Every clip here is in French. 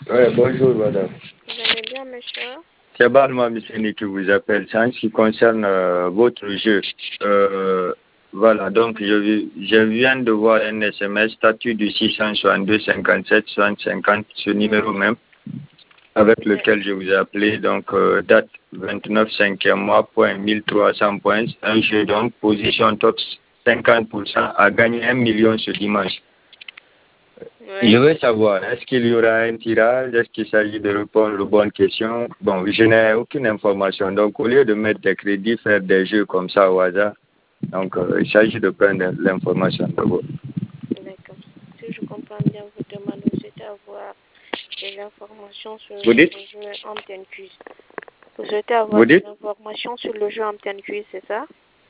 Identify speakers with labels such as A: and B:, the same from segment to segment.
A: Ouais, bonjour, madame.
B: Vous allez bien, monsieur?
A: C'est Balma Missini qui vous appelle. C'est en ce qui concerne votre jeu. Voilà, donc je viens de voir un SMS statut du 662 57 60 50, ce numéro même, avec lequel je vous ai appelé. Donc, date 29 5e mois, point 1300 points. Un jeu, donc, position top 50% à gagner 1 million ce dimanche.
B: Oui.
A: Je veux savoir, est-ce qu'il y aura un tirage? Est-ce qu'il s'agit de répondre aux bonnes questions? Bon, je n'ai aucune information. Donc, au lieu de mettre des crédits, faire des jeux comme ça au hasard, donc il s'agit de prendre l'information d'abord.
B: D'accord. Si je comprends bien, vous demandez, vous souhaitez avoir des informations sur
A: Vous dites?
B: le jeu Antenne Quiz. Vous souhaitez avoir
A: Vous
B: des
A: dites?
B: informations sur le jeu Antenne Quiz, c'est ça?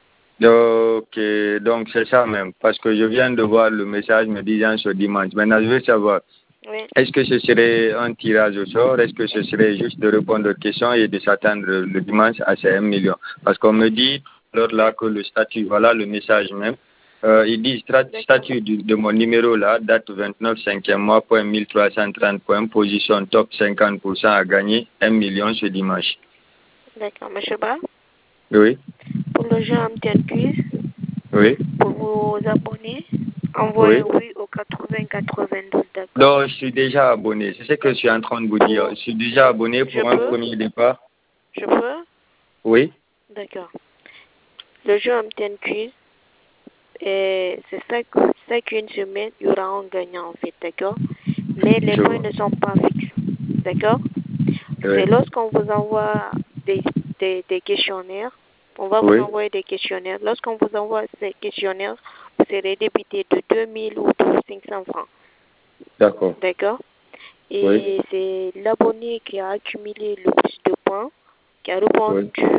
A: Ok, donc c'est ça même, parce que je viens de voir le message me disant ce dimanche. Maintenant, je veux savoir,
B: Oui.
A: est-ce que ce serait un tirage au sort? Est-ce que ce serait juste de répondre aux questions et de s'attendre le dimanche à ces 1 million? Parce qu'on me dit, alors là, que le statut, voilà le message même. Il dit statut de mon numéro là, date 29 5e mois, point 1330 points, position top 50% à gagner 1 million ce dimanche.
B: D'accord, monsieur Ba.
A: Oui,
B: Pour le jeu Antenne Quiz,
A: oui,
B: pour vos abonnés, envoyez
A: oui.
B: oui au 80 92, d'accord?
A: Donc, je suis déjà abonné. C'est ce que je suis en train de vous dire. Je suis déjà abonné pour un premier départ.
B: Je peux?
A: Oui,
B: D'accord. Le jeu Antenne Quiz, c'est ça qu'une semaine, il y aura un gagnant en fait, d'accord? Mais les
A: je
B: points
A: vois.
B: ne sont pas fixes, d'accord?
A: Oui,
B: C'est lorsqu'on vous envoie des questionnaires, on va vous
A: oui,
B: envoyer des questionnaires. Lorsqu'on vous envoie ces questionnaires, vous serez débité de 2000 ou de 500 francs,
A: d'accord.
B: d'accord?
A: Oui,
B: Et c'est l'abonné qui a accumulé le plus de points, qui a répondu
A: oui,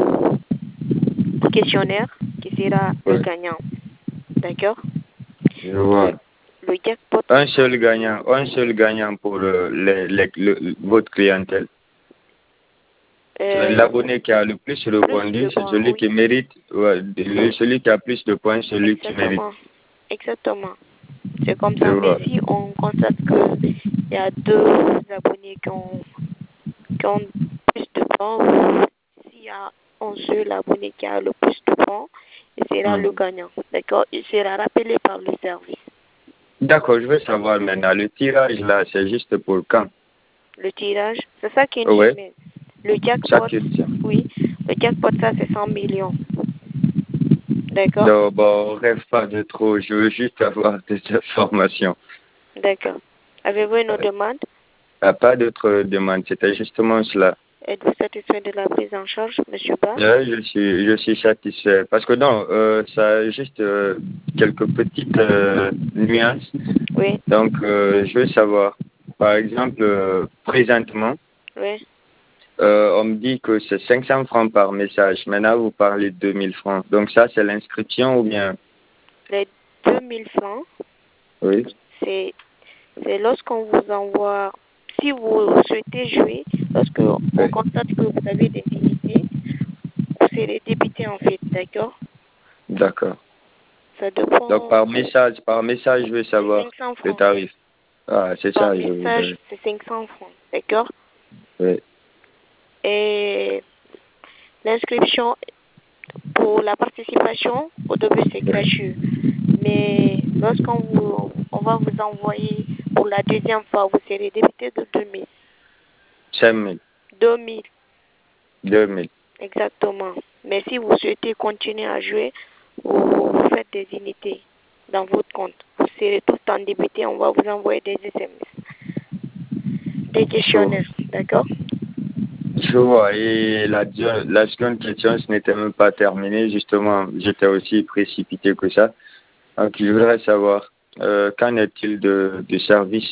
B: au questionnaire, qui sera le
A: oui.
B: gagnant, d'accord?
A: Je vois.
B: Le jackpot,
A: Un seul gagnant pour votre clientèle. C'est l'abonné qui a le plus
B: plus de
A: répondu, c'est
B: points,
A: celui
B: oui.
A: qui mérite, ouais, celui qui a plus de points, celui qui mérite.
B: Exactement. C'est comme
A: Je
B: ça. Mais
A: vois.
B: si on constate qu'il y a deux abonnés qui ont plus de points, ou s'il y a un seul abonné qui a le plus de points, il sera le gagnant. D'accord? Il sera rappelé par le service.
A: D'accord, je veux savoir maintenant, le tirage là, c'est juste pour quand?
B: Le tirage, c'est ça qui est une
A: Oui,
B: semaine. Le jackpot,
A: chaque édition.
B: oui. Le jackpot, ça, c'est 100 millions. D'accord?
A: Non, bon, on rêve pas de trop, je veux juste avoir des informations.
B: D'accord. Avez-vous une autre demande?
A: Pas d'autres demandes, c'était justement cela.
B: Êtes-vous satisfait de la prise en charge, monsieur Ba?
A: Je suis satisfait. Parce que non, ça a juste quelques petites nuances.
B: Oui.
A: Donc, je veux savoir, par exemple, présentement,
B: Oui.
A: on me dit que c'est 500 francs par message. Maintenant, vous parlez de 2000 francs. Donc, ça, c'est l'inscription ou bien?
B: Les 2000 francs,
A: Oui.
B: c'est lorsqu'on vous envoie, si vous souhaitez jouer, lorsque on constate que vous avez des unités, vous serez débité en fait, d'accord?
A: D'accord.
B: Ça dépend.
A: Donc, par message, je veux savoir
B: 500
A: le
B: francs.
A: tarif. Ah, c'est
B: Par
A: ça, je
B: message,
A: voudrais.
B: c'est 500 francs, d'accord?
A: Oui.
B: Et l'inscription pour la participation, au début, c'est gratuit. Mais on va vous envoyer pour la deuxième fois, vous serez débité de 2000.
A: 5000.
B: 2000,
A: 2000.
B: exactement. Mais si vous souhaitez continuer à jouer, vous faites des unités dans votre compte. Vous serez tout le temps débité, on va vous envoyer des SMS, des questionnaires, d'accord?
A: Je vois. Et la seconde question, ce n'était même pas terminé. Justement, j'étais aussi précipité que ça. Donc, je voudrais savoir, qu'en est-il du service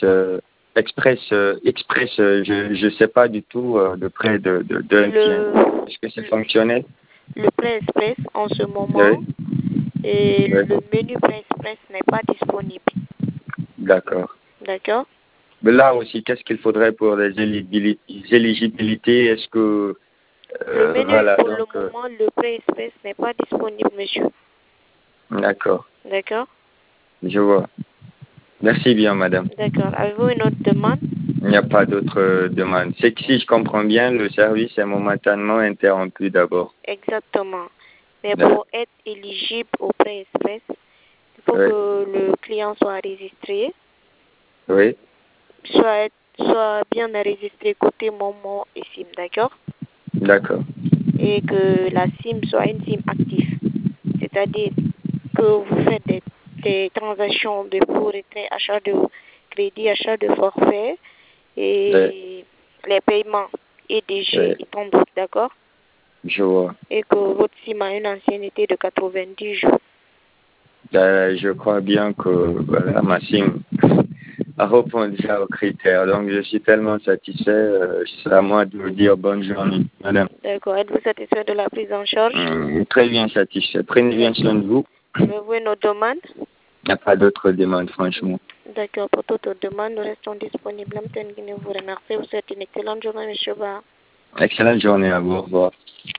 A: express, je ne sais pas du tout de près d'un tien. Est-ce que c'est fonctionnel?
B: Le prêt express en ce moment,
A: Oui.
B: et
A: Oui.
B: le menu prêt express n'est pas disponible.
A: D'accord.
B: D'accord?
A: Mais là aussi, qu'est-ce qu'il faudrait pour les éligibilités? Est-ce que,
B: Le menu,
A: voilà,
B: pour le
A: donc,
B: moment, le prêt express n'est pas disponible, monsieur.
A: d'accord,
B: D'accord?
A: je vois. Merci bien, madame.
B: D'accord. Avez-vous une autre demande?
A: Il n'y a pas d'autre demande. C'est que si je comprends bien, le service est momentanément interrompu d'abord.
B: Exactement. Mais pour être éligible au prêt express, il faut que le client soit enregistré.
A: Oui.
B: Soit bien enregistré côté Momo et SIM, d'accord?
A: D'accord.
B: Et que la SIM soit une SIM active. C'est-à-dire que vous faites des transactions de pour retrait, achat de crédit, achat de forfait et les paiements EDG et tant d'autres, d'accord?
A: Je vois.
B: Et que votre SIM a une ancienneté de 90 jours.
A: Je crois bien que voilà, ma SIM a répondu aux critères. Donc, je suis tellement satisfait. C'est à moi de vous dire bonne journée, madame.
B: D'accord. Êtes-vous satisfait de la prise en charge?
A: Très bien satisfait. Prenez bien soin de vous.
B: Avez-vous une autre demande?
A: Il n'y a pas d'autre demande, franchement.
B: D'accord. Pour toute autre demande, nous restons disponibles. Nous vous remercie. Vous souhaite une excellente journée, monsieur Ba.
A: Excellente journée à vous. Au revoir.